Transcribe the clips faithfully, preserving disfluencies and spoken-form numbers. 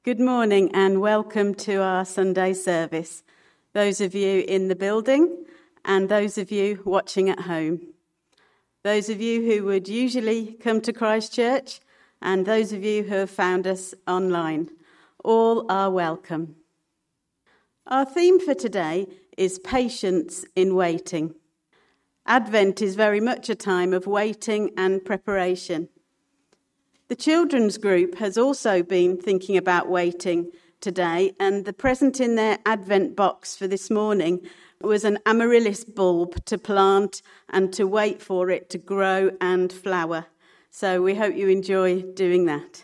Good morning and welcome to our Sunday service, those of you in the building and those of you watching at home. Those of you who would usually come to Christchurch and those of you who have found us online, all are welcome. Our theme for today is patience in waiting. Advent is very much a time of waiting and preparation. The children's group has also been thinking about waiting today, and the present in their Advent box for this morning was an amaryllis bulb to plant and to wait for it to grow and flower. So we hope you enjoy doing that.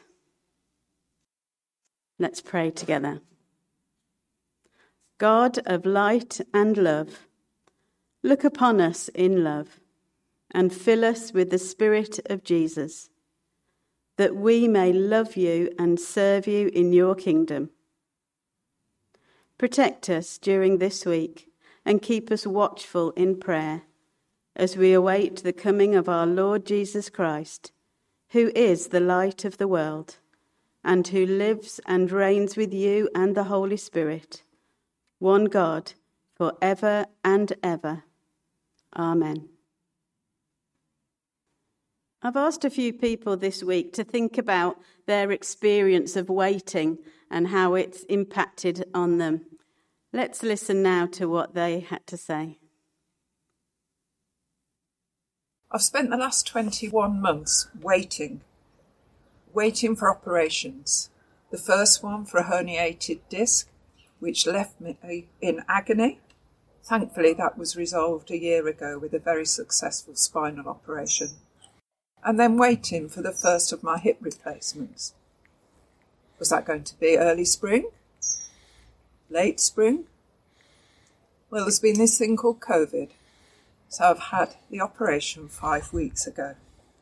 Let's pray together. God of light and love, look upon us in love and fill us with the Spirit of Jesus, that we may love you and serve you in your kingdom. Protect us during this week and keep us watchful in prayer as we await the coming of our Lord Jesus Christ, who is the light of the world and who lives and reigns with you and the Holy Spirit, one God, for ever and ever. Amen. I've asked a few people this week to think about their experience of waiting and how it's impacted on them. Let's listen now to what they had to say. I've spent the last twenty-one months waiting, waiting for operations. The first one for a herniated disc, which left me in agony. Thankfully, that was resolved a year ago with a very successful spinal operation. And then waiting for the first of my hip replacements. Was that going to be early spring? Late spring? Well, there's been this thing called COVID, so I've had the operation five weeks ago.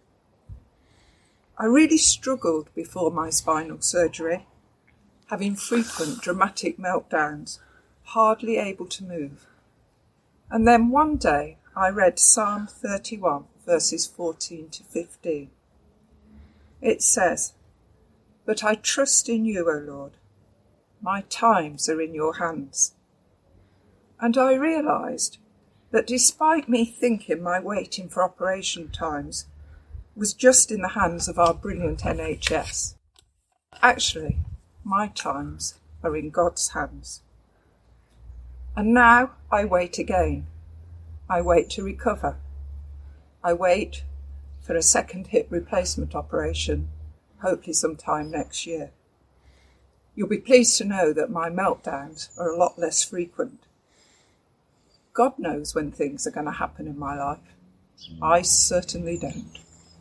I really struggled before my spinal surgery, having frequent dramatic meltdowns, hardly able to move. And then one day I read Psalm thirty-one, verses fourteen to fifteen. It says, "But I trust in you, O Lord. My times are in your hands." And I realised that despite me thinking my waiting for operation times was just in the hands of our brilliant N H S, actually, my times are in God's hands. And now I wait again. I wait to recover. I wait for a second hip replacement operation, hopefully sometime next year. You'll be pleased to know that my meltdowns are a lot less frequent. God knows when things are going to happen in my life. I certainly don't.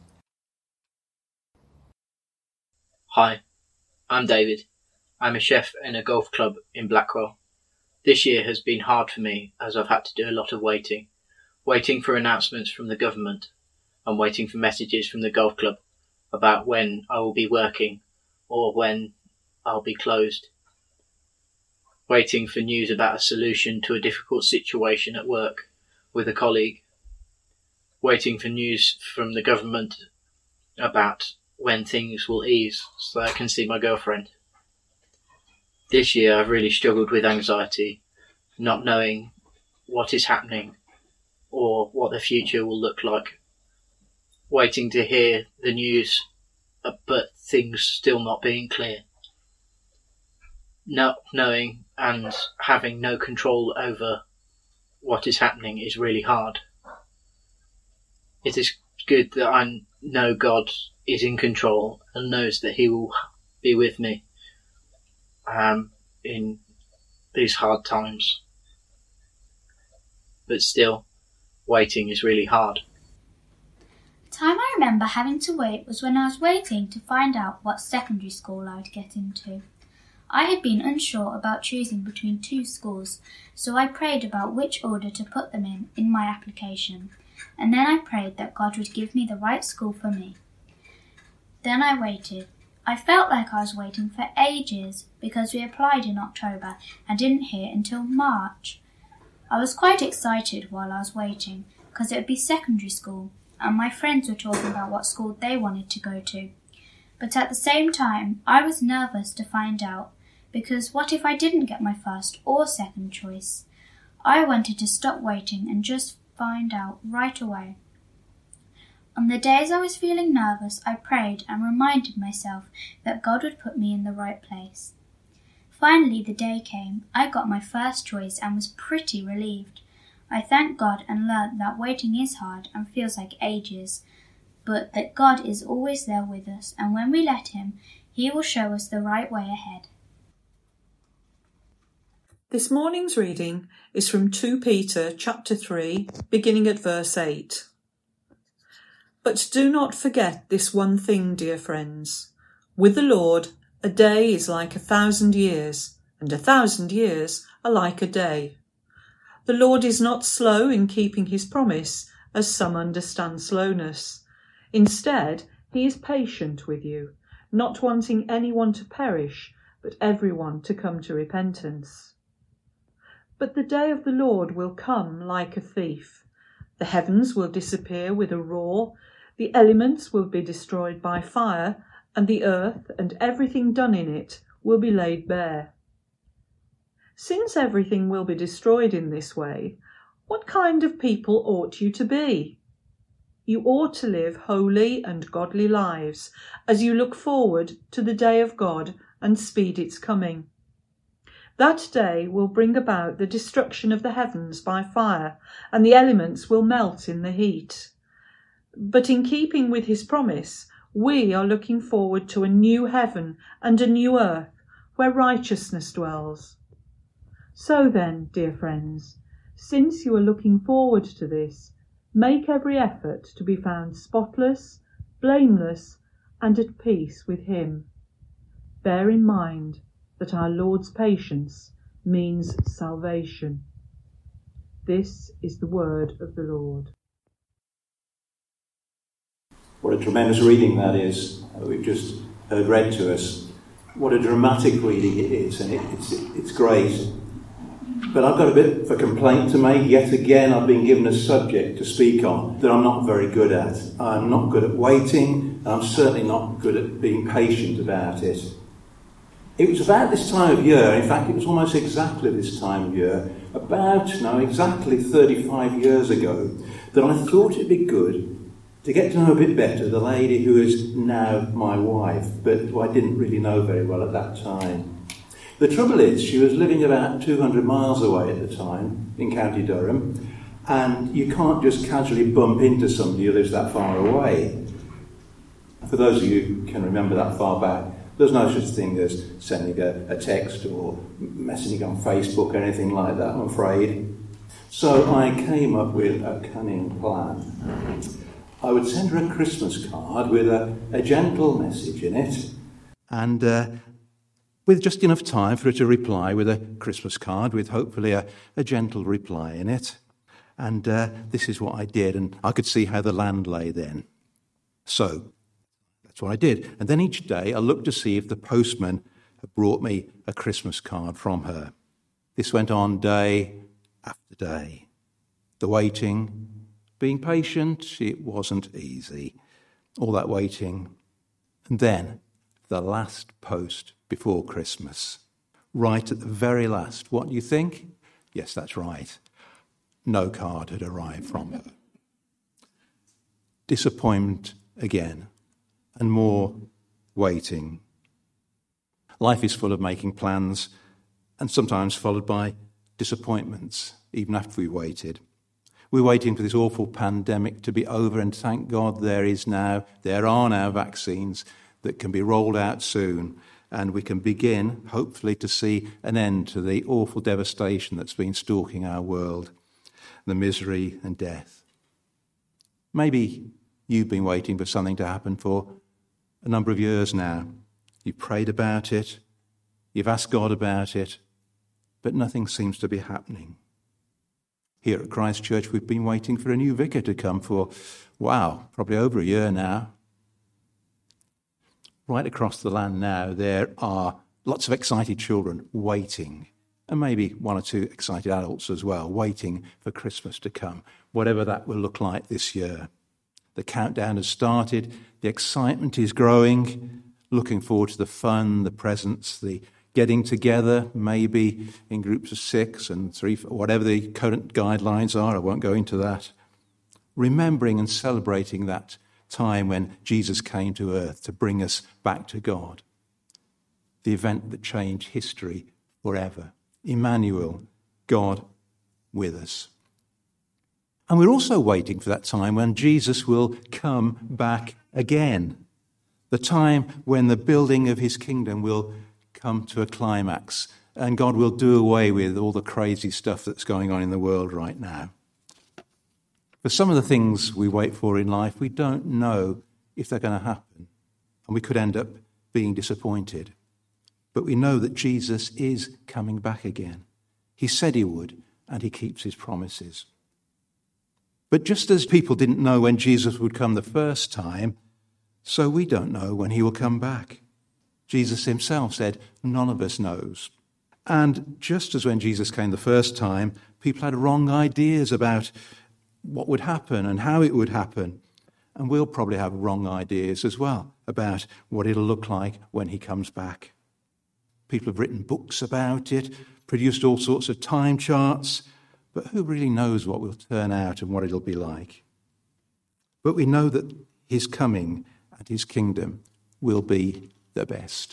Hi, I'm David. I'm a chef in a golf club in Blackwell. This year has been hard for me as I've had to do a lot of waiting. Waiting for announcements from the government and waiting for messages from the golf club about when I will be working or when I'll be closed. Waiting for news about a solution to a difficult situation at work with a colleague. Waiting for news from the government about when things will ease so I can see my girlfriend. This year I've really struggled with anxiety, not knowing what is happening or what the future will look like. Waiting to hear the news, but things still not being clear. Not knowing and having no control over what is happening is really hard. It is good that I know God is in control and knows that He will be with me um, in these hard times. But still, waiting is really hard. The time I remember having to wait was when I was waiting to find out what secondary school I would get into. I had been unsure about choosing between two schools, so I prayed about which order to put them in in my application, and then I prayed that God would give me the right school for me. Then I waited. I felt like I was waiting for ages because we applied in October and didn't hear until March. I was quite excited while I was waiting because it would be secondary school and my friends were talking about what school they wanted to go to. But at the same time, I was nervous to find out, because what if I didn't get my first or second choice? I wanted to stop waiting and just find out right away. On the days I was feeling nervous, I prayed and reminded myself that God would put me in the right place. Finally, the day came. I got my first choice and was pretty relieved. I thanked God and learnt that waiting is hard and feels like ages, but that God is always there with us, and when we let Him, He will show us the right way ahead. This morning's reading is from Second Peter chapter three, beginning at verse eight. But do not forget this one thing, dear friends. With the Lord, a day is like a thousand years, and a thousand years are like a day. The Lord is not slow in keeping his promise, as some understand slowness. Instead, he is patient with you, not wanting anyone to perish, but everyone to come to repentance. But the day of the Lord will come like a thief. The heavens will disappear with a roar, the elements will be destroyed by fire, and the earth and everything done in it will be laid bare. Since everything will be destroyed in this way, what kind of people ought you to be? You ought to live holy and godly lives as you look forward to the day of God and speed its coming. That day will bring about the destruction of the heavens by fire, and the elements will melt in the heat. But in keeping with his promise, we are looking forward to a new heaven and a new earth where righteousness dwells. So then, dear friends, since you are looking forward to this, make every effort to be found spotless, blameless, and at peace with him. Bear in mind that our Lord's patience means salvation. This is the word of the Lord. What a tremendous reading that is, that we've just heard read to us. What a dramatic reading it is, and it, it's, it's great. But I've got a bit of a complaint to make. Yet again, I've been given a subject to speak on that I'm not very good at. I'm not good at waiting, and I'm certainly not good at being patient about it. It was about this time of year, in fact it was almost exactly this time of year, about, no, exactly thirty-five years ago, that I thought it'd be good to get to know a bit better the lady who is now my wife, but who I didn't really know very well at that time. The trouble is, she was living about two hundred miles away at the time, in County Durham, and you can't just casually bump into somebody who lives that far away. For those of you who can remember that far back, there's no such thing as sending a, a text or messaging on Facebook or anything like that, I'm afraid. So I came up with a cunning plan. I would send her a Christmas card with a, a gentle message in it, and uh, with just enough time for her to reply with a Christmas card with hopefully a, a gentle reply in it. And uh, this is what I did, and I could see how the land lay then. So that's what I did. And then each day I looked to see if the postman had brought me a Christmas card from her. This went on day after day. The waiting, being patient, it wasn't easy. All that waiting. And then the last post before Christmas. Right at the very last. What do you think? Yes, that's right. No card had arrived from her. Disappointment again. And more waiting. Life is full of making plans, and sometimes followed by disappointments, even after we waited. We're waiting for this awful pandemic to be over, and thank God there is now, there are now vaccines that can be rolled out soon, and we can begin, hopefully, to see an end to the awful devastation that's been stalking our world, the misery and death. Maybe you've been waiting for something to happen for a number of years now. You've prayed about it, you've asked God about it, but nothing seems to be happening. Here at Christ Church, we've been waiting for a new vicar to come for, wow, probably over a year now. Right across the land now, there are lots of excited children waiting, and maybe one or two excited adults as well, waiting for Christmas to come, whatever that will look like this year. The countdown has started, the excitement is growing, looking forward to the fun, the presents, the getting together, maybe in groups of six and three, whatever the current guidelines are. I won't go into that. Remembering and celebrating that time when Jesus came to earth to bring us back to God. The event that changed history forever. Emmanuel, God with us. And we're also waiting for that time when Jesus will come back again. The time when the building of his kingdom will come to a climax and God will do away with all the crazy stuff that's going on in the world right now. For some of the things we wait for in life, we don't know if they're going to happen, and we could end up being disappointed. But we know that Jesus is coming back again. He said he would, and he keeps his promises. But just as people didn't know when Jesus would come the first time, so we don't know when he will come back. Jesus himself said, none of us knows. And just as when Jesus came the first time, people had wrong ideas about what would happen and how it would happen. And we'll probably have wrong ideas as well about what it'll look like when he comes back. People have written books about it, produced all sorts of time charts, but who really knows what will turn out and what it'll be like? But we know that his coming and his kingdom will be the best.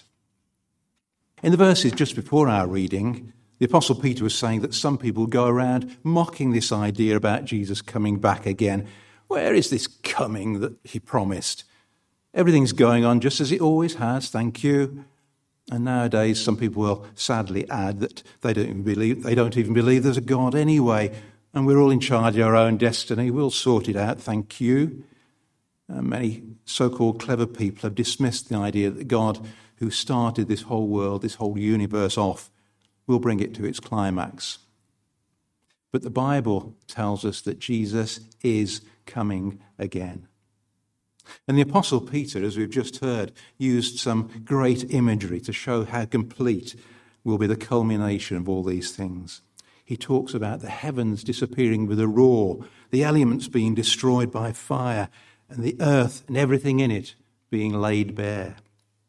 In the verses just before our reading, the Apostle Peter was saying that some people go around mocking this idea about Jesus coming back again. Where is this coming that he promised? Everything's going on just as it always has, thank you. And nowadays some people will sadly add that they don't even believe, they don't even believe there's a God anyway, and we're all in charge of our own destiny. We'll sort it out, thank you. And many so-called clever people have dismissed the idea that God, who started this whole world, this whole universe off, will bring it to its climax. But the Bible tells us that Jesus is coming again. And the Apostle Peter, as we've just heard, used some great imagery to show how complete will be the culmination of all these things. He talks about the heavens disappearing with a roar, the elements being destroyed by fire, and the earth and everything in it being laid bare.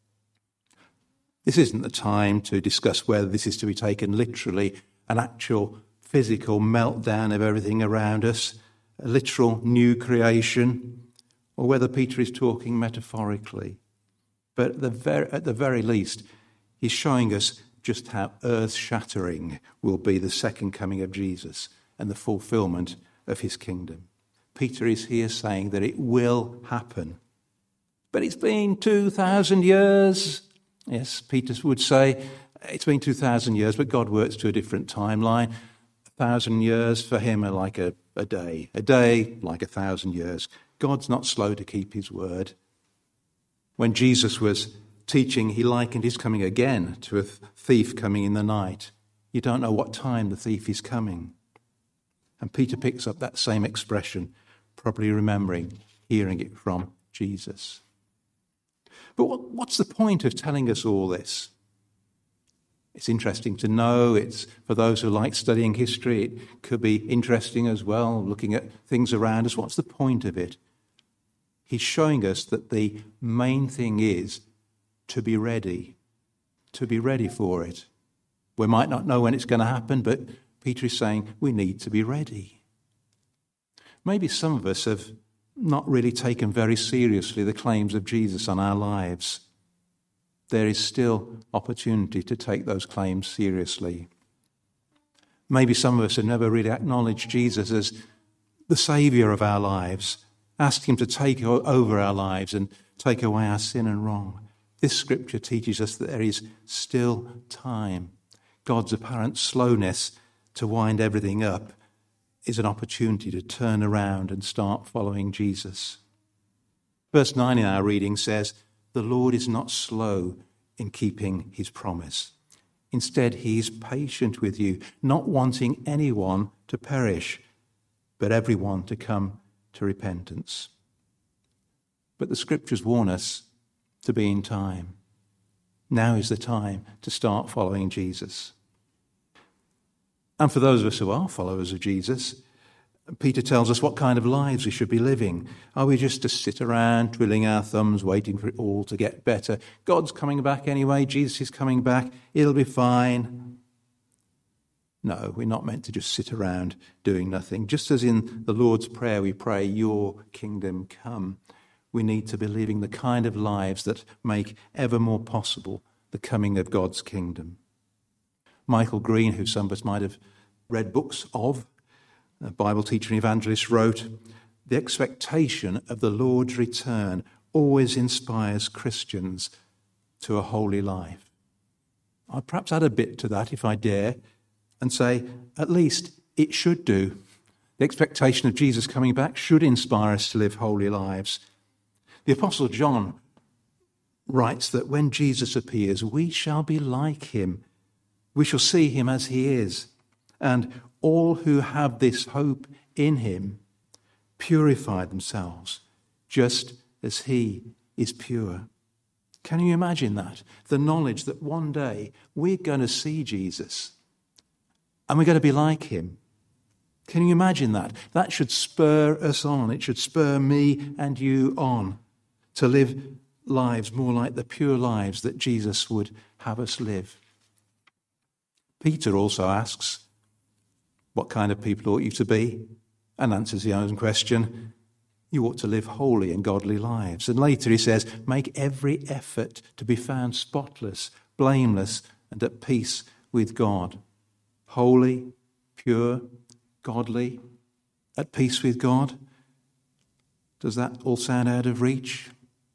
This isn't the time to discuss whether this is to be taken literally, an actual physical meltdown of everything around us, a literal new creation, or whether Peter is talking metaphorically. But at the very, at the very least, he's showing us just how earth-shattering will be the second coming of Jesus and the fulfillment of his kingdom. Peter is here saying that it will happen. But it's been two thousand years. Yes, Peter would say, it's been two thousand years, but God works to a different timeline. A thousand years for him are like a, a day. A day like a thousand years. God's not slow to keep his word. When Jesus was teaching, he likened his coming again to a thief coming in the night. You don't know what time the thief is coming. And Peter picks up that same expression, probably remembering hearing it from Jesus. But what, what's the point of telling us all this? It's interesting to know. It's for those who like studying history. It could be interesting as well, looking at things around us. What's the point of it? He's showing us that the main thing is to be ready, to be ready for it. We might not know when it's going to happen, but Peter is saying we need to be ready. Maybe some of us have not really taken very seriously the claims of Jesus on our lives. There is still opportunity to take those claims seriously. Maybe some of us have never really acknowledged Jesus as the Saviour of our lives, asked him to take over our lives and take away our sin and wrong. This scripture teaches us that there is still time. God's apparent slowness to wind everything up is an opportunity to turn around and start following Jesus. Verse nine in our reading says, "The Lord is not slow in keeping his promise. Instead, he is patient with you, not wanting anyone to perish, but everyone to come to repentance." But the scriptures warn us to be in time. Now is the time to start following Jesus. And for those of us who are followers of Jesus, Peter tells us what kind of lives we should be living. Are we just to sit around, twiddling our thumbs, waiting for it all to get better? God's coming back anyway. Jesus is coming back. It'll be fine. No, we're not meant to just sit around doing nothing. Just as in the Lord's Prayer we pray, your kingdom come, we need to be living the kind of lives that make ever more possible the coming of God's kingdom. Michael Green, who some of us might have read books of, a Bible teacher and evangelist, wrote, "The expectation of the Lord's return always inspires Christians to a holy life." I'd perhaps add a bit to that, if I dare, and say, at least it should do. The expectation of Jesus coming back should inspire us to live holy lives. The Apostle John writes that when Jesus appears, we shall be like him. We shall see him as he is. And all who have this hope in him purify themselves just as he is pure. Can you imagine that? The knowledge that one day we're going to see Jesus and we're going to be like him. Can you imagine that? That should spur us on. It should spur me and you on to live lives more like the pure lives that Jesus would have us live. Peter also asks, what kind of people ought you to be? And answers his own question. You ought to live holy and godly lives. And later he says, make every effort to be found spotless, blameless, and at peace with God. Holy, pure, godly, at peace with God. Does that all sound out of reach?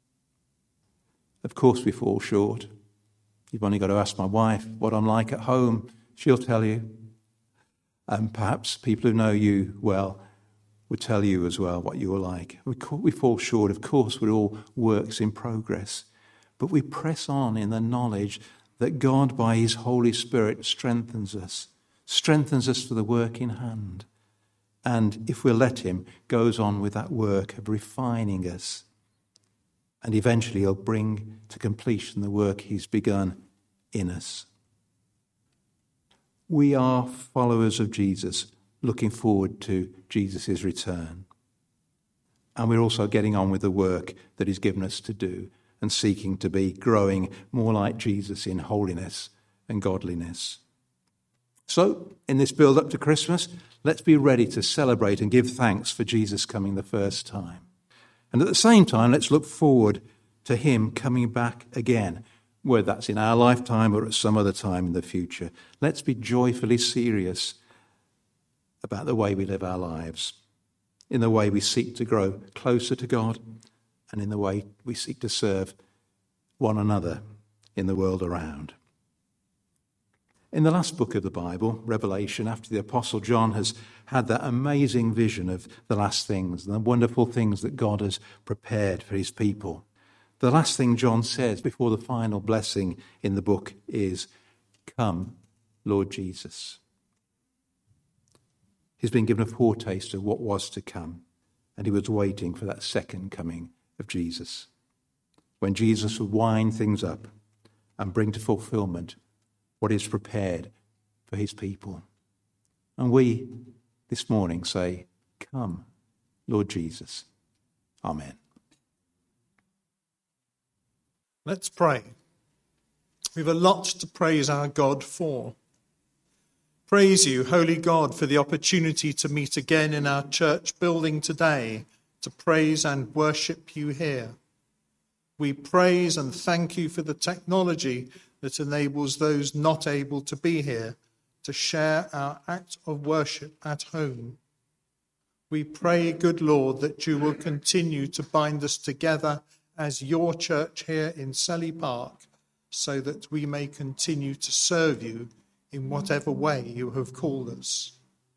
Of course we fall short. You've only got to ask my wife what I'm like at home. She'll tell you. And perhaps people who know you well would tell you as well what you're like. We, we fall short. Of course, we're all works in progress. But we press on in the knowledge that God, by his Holy Spirit, strengthens us. Strengthens us for the work in hand. And if we'll let him, goes on with that work of refining us. And eventually he'll bring to completion the work he's begun in us. We are followers of Jesus, looking forward to Jesus' return. And we're also getting on with the work that he's given us to do and seeking to be growing more like Jesus in holiness and godliness. So, in this build-up to Christmas, let's be ready to celebrate and give thanks for Jesus coming the first time. And at the same time, let's look forward to him coming back again, whether that's in our lifetime or at some other time in the future. Let's be joyfully serious about the way we live our lives, in the way we seek to grow closer to God, and in the way we seek to serve one another in the world around. In the last book of the Bible, Revelation, after the Apostle John has had that amazing vision of the last things and the wonderful things that God has prepared for his people, the last thing John says before the final blessing in the book is, "Come, Lord Jesus." He's been given a foretaste of what was to come, and he was waiting for that second coming of Jesus, when Jesus would wind things up and bring to fulfillment what is prepared for his people. And we this morning say, "Come, Lord Jesus." Amen. Let's pray. We've a lot to praise our God for. Praise you, Holy God, for the opportunity to meet again in our church building today, to praise and worship you here. We praise and thank you for the technology that enables those not able to be here to share our act of worship at home. We pray, good Lord, that you will continue to bind us together as your church here in Selly Park, so that we may continue to serve you in whatever way you have called us.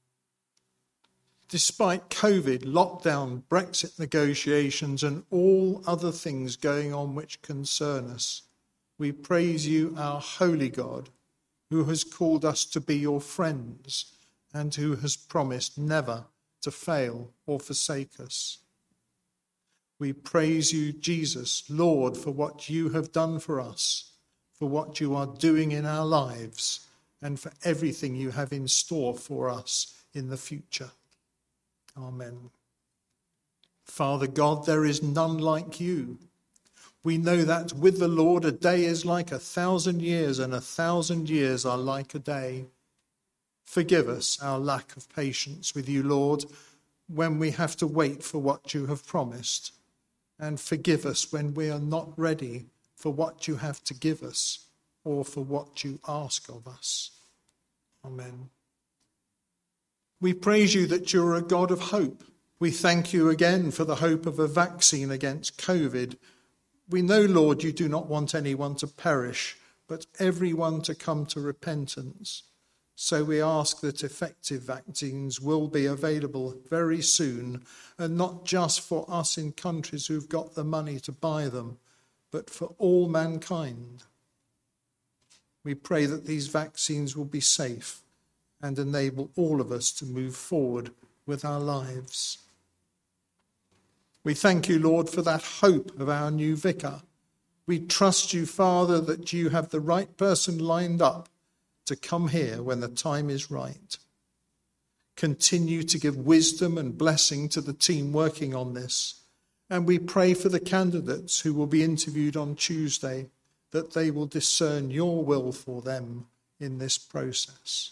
Despite COVID, lockdown, Brexit negotiations, and all other things going on which concern us, we praise you, our holy God, who has called us to be your friends and who has promised never to fail or forsake us. We praise you, Jesus, Lord, for what you have done for us, for what you are doing in our lives, and for everything you have in store for us in the future. Amen. Father God, there is none like you. We know that with the Lord a day is like a thousand years, and a thousand years are like a day. Forgive us our lack of patience with you, Lord, when we have to wait for what you have promised. And forgive us when we are not ready for what you have to give us or for what you ask of us. Amen. We praise you that you're a God of hope. We thank you again for the hope of a vaccine against COVID. We know, Lord, you do not want anyone to perish, but everyone to come to repentance. So we ask that effective vaccines will be available very soon, and not just for us in countries who've got the money to buy them, but for all mankind. We pray that these vaccines will be safe and enable all of us to move forward with our lives. We thank you, Lord, for that hope of our new vicar. We trust you, Father, that you have the right person lined up to come here when the time is right. Continue to give wisdom and blessing to the team working on this. And we pray for the candidates who will be interviewed on Tuesday, that they will discern your will for them in this process.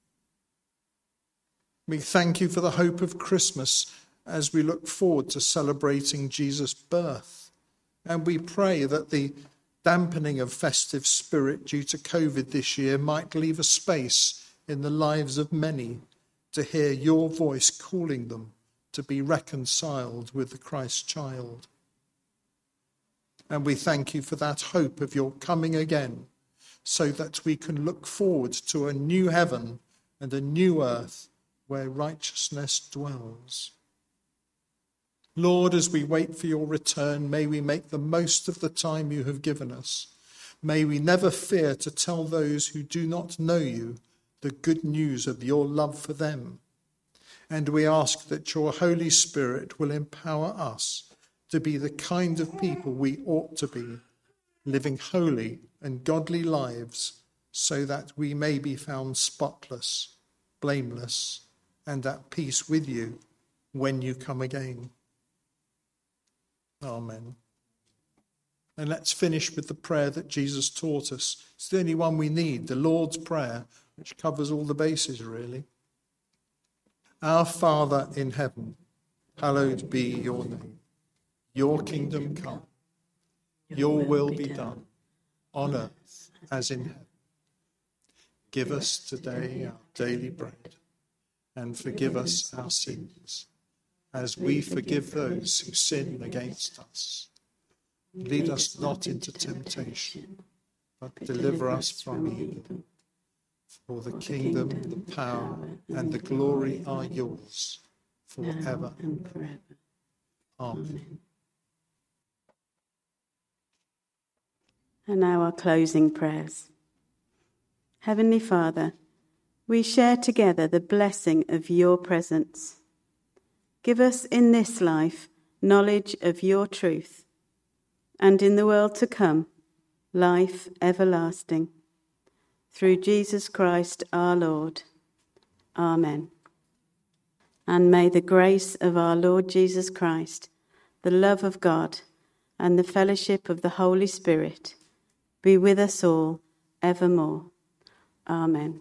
We thank you for the hope of Christmas as we look forward to celebrating Jesus' birth. And we pray that the dampening of festive spirit due to COVID this year might leave a space in the lives of many to hear your voice calling them to be reconciled with the Christ child. And we thank you for that hope of your coming again, so that we can look forward to a new heaven and a new earth where righteousness dwells. Lord, as we wait for your return, may we make the most of the time you have given us. May we never fear to tell those who do not know you the good news of your love for them. And we ask that your Holy Spirit will empower us to be the kind of people we ought to be, living holy and godly lives, so that we may be found spotless, blameless, and at peace with you when you come again. Amen. And let's finish with the prayer that Jesus taught us. It's the only one we need, the Lord's Prayer, which covers all the bases, really. Our Father in heaven, hallowed be your name. Your kingdom come. Your will be done, on earth as in heaven. Give us today our daily bread, and forgive us our sins, as we forgive those who sin against us. Lead us not into temptation, but deliver us from evil. For the kingdom, the power, and the glory are yours, forever and forever. Amen. And now our closing prayers. Heavenly Father, we share together the blessing of your presence. Give us in this life knowledge of your truth, and in the world to come, life everlasting. Through Jesus Christ our Lord. Amen. And may the grace of our Lord Jesus Christ, the love of God, and the fellowship of the Holy Spirit be with us all evermore. Amen.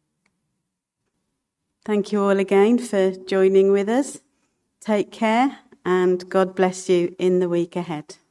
Thank you all again for joining with us. Take care, and God bless you in the week ahead.